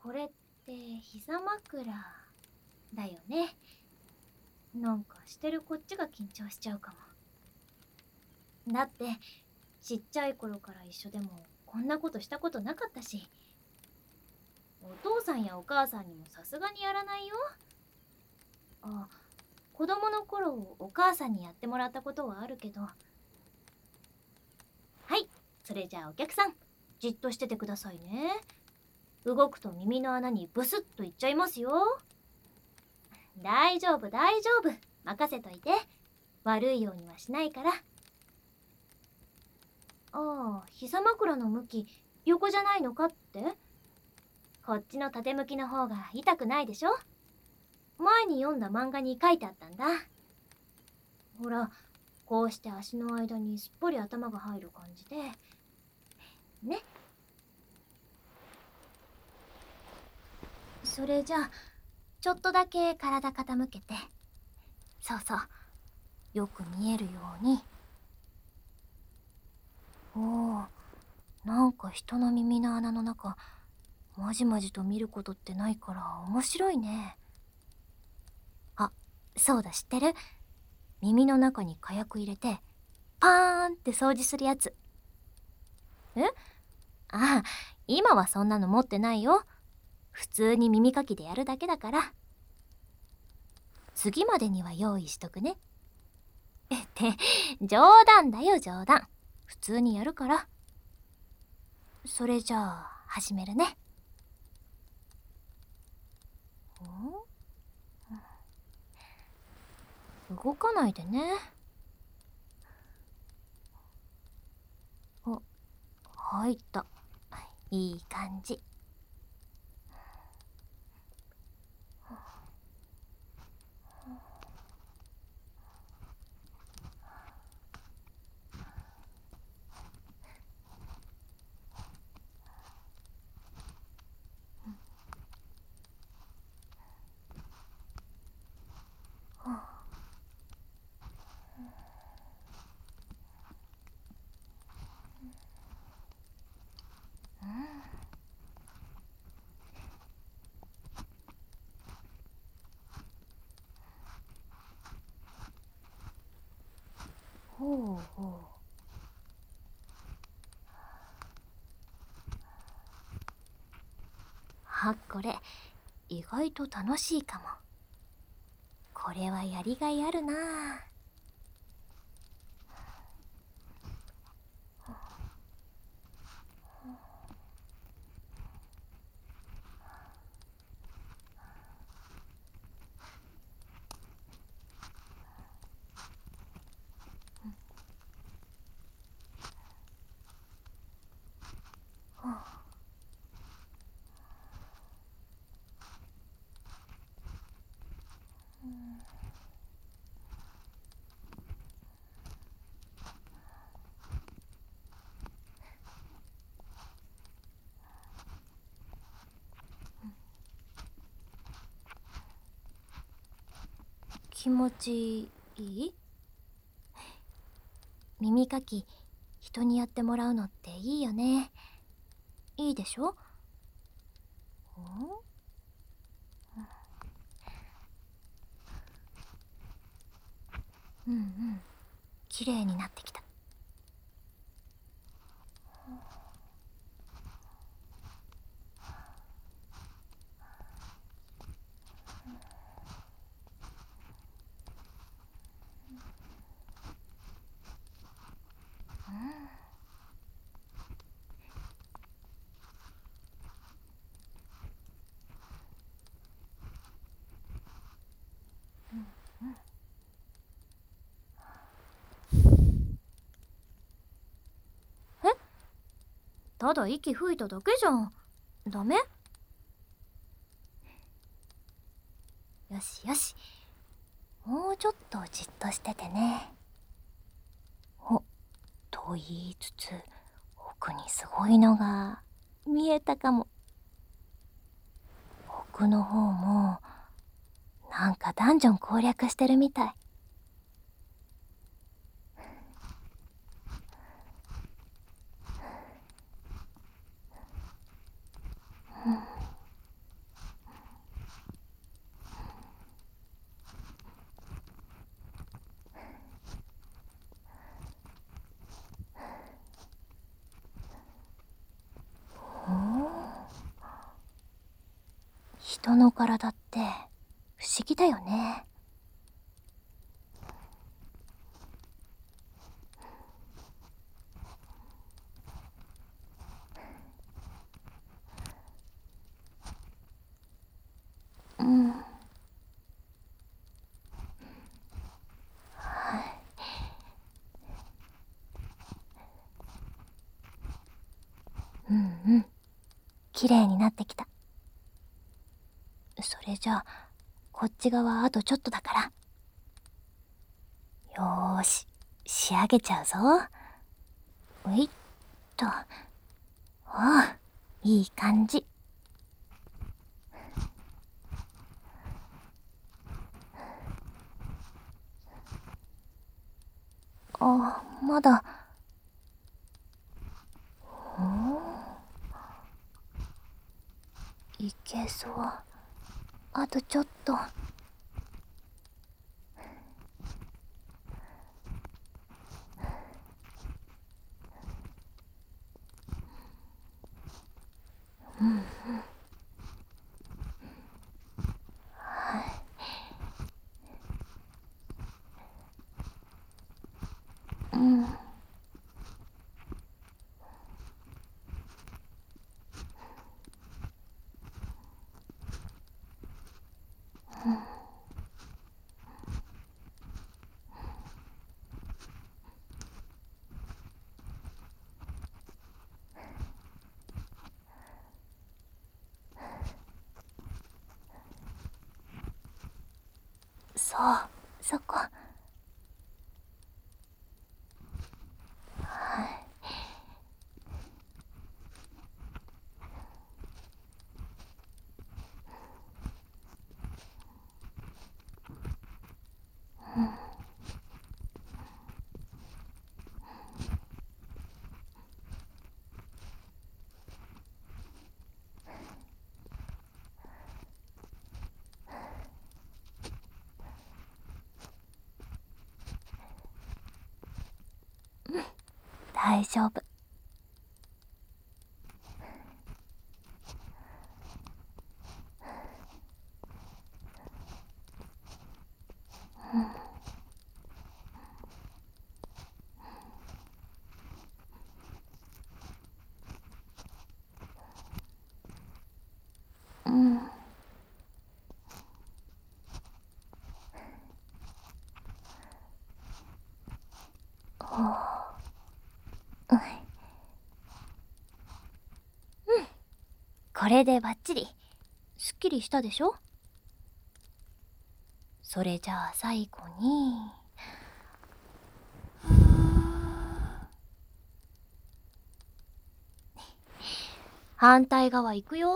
これって膝枕だよね。なんかしてるこっちが緊張しちゃうかも。だってちっちゃい頃から一緒でもこんなことしたことなかったし、お父さんやお母さんにもさすがにやらないよ。あ、子供の頃お母さんにやってもらったことはあるけど。はい、それじゃあお客さん、じっとしててくださいね。動くと耳の穴にブスッといっちゃいますよ。大丈夫大丈夫、任せといて。悪いようにはしないから。ああ、膝枕の向き横じゃないのかって？こっちの縦向きの方が痛くないでしょ。前に読んだ漫画に書いてあったんだ。ほら、こうして足の間にすっぽり頭が入る感じでね。それじゃあちょっとだけ体傾けて。そうそう、よく見えるように。おお、なんか人の耳の穴の中まじまじと見ることってないから面白いね。あ、そうだ、知ってる？耳の中に火薬入れてパーンって掃除するやつ。え？ああ、今はそんなの持ってないよ。普通に耳かきでやるだけだから。次までには用意しとくね。って冗談だよ冗談。普通にやるから。それじゃあ始めるね。動かないでね。お、入った。いい感じ。ほうほう。あ、これ意外と楽しいかも。これはやりがいあるなあ。気持ちいい？耳かき人にやってもらうのっていいよね。いいでしょ？うんうん、綺麗になってきた。え？ただ息吹いただけじゃん。ダメ？よしよし、もうちょっとじっとしててね。お、と言いつつ奥にすごいのが見えたかも。奥の方もなんかダンジョン攻略してるみたい。 人の体って不思議だよね。うん。うんうん。綺麗になってきた。それじゃあ、こっち側あとちょっとだから。よーし、仕上げちゃうぞ。ういっと。おう、いい感じ。あ、まだ。いけそう。あとちょっと。うん。そう、そこ。大丈夫。うん。これでバッチリ。すっきりしたでしょ。それじゃあ最後に。反対側行くよ。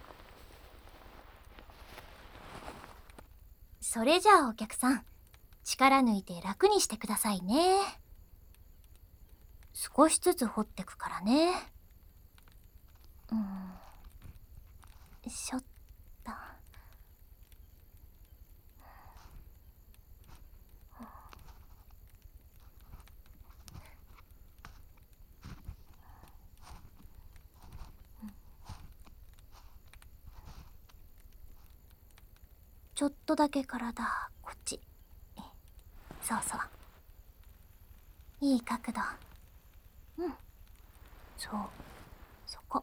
それじゃあお客さん、力抜いて楽にしてくださいね。少しずつ掘ってくからね。しょっと。ちょっとだけ体こっち。そうそう。いい角度。うん。そう。そこ。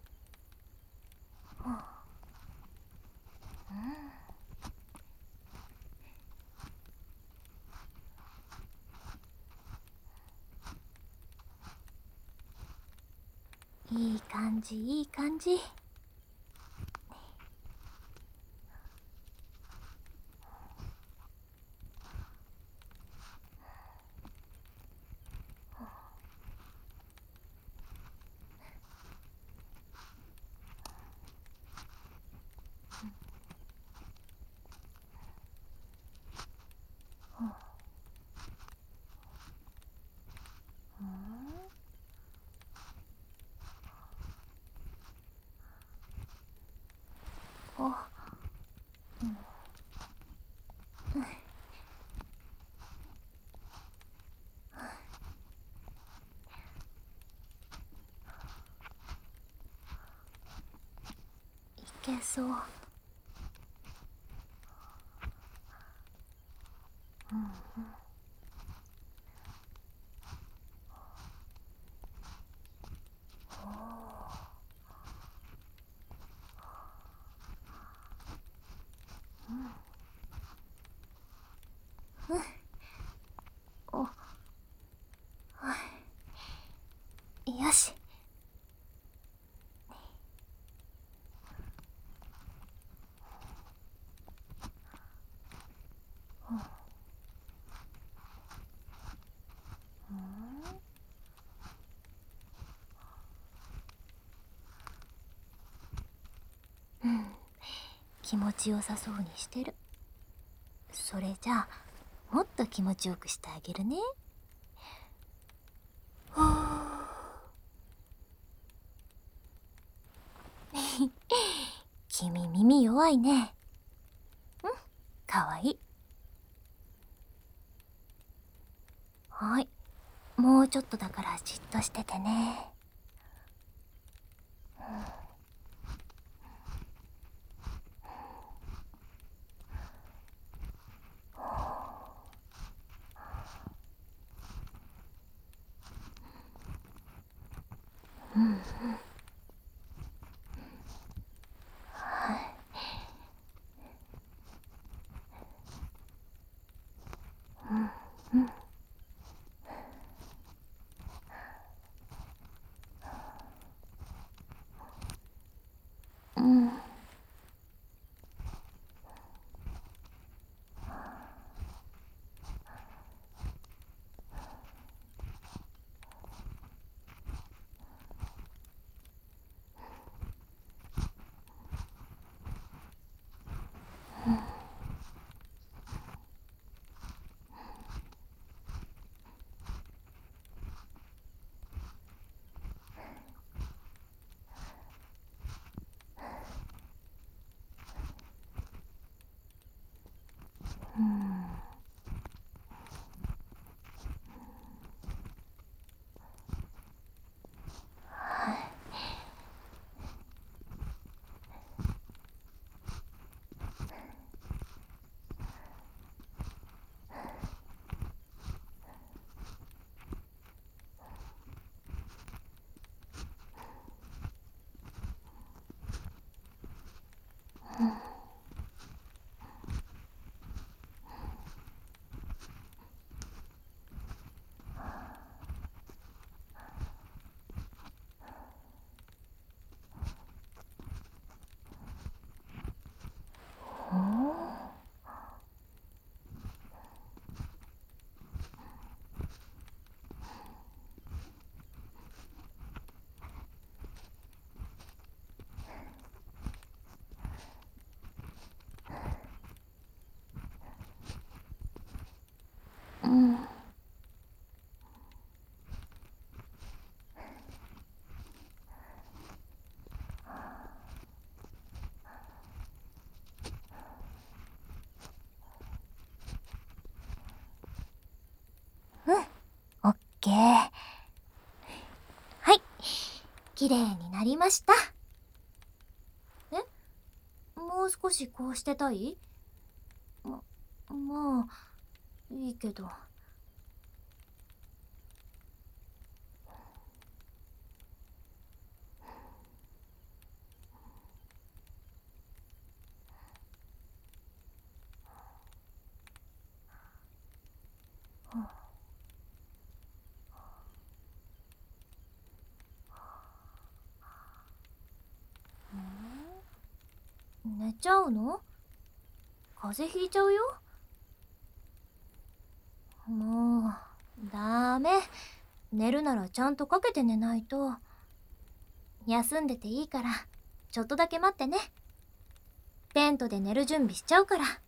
いい感じ、いい感じ。お、いけそう。 よし。うん、気持ちよさそうにしてる。それじゃあもっと気持ちよくしてあげるね。君耳弱いね。うん、かわいい。はい、もうちょっとだからじっとしててね。うんうん。うんうん。うん。うん。うん、オッケー。はい、きれいになりました。え、もう少しこうしてたい？まあ、いいけど。寝ちゃうの？風邪ひいちゃうよ。もう、ダメ。寝るならちゃんとかけて寝ないと。休んでていいから、ちょっとだけ待ってね。テントで寝る準備しちゃうから。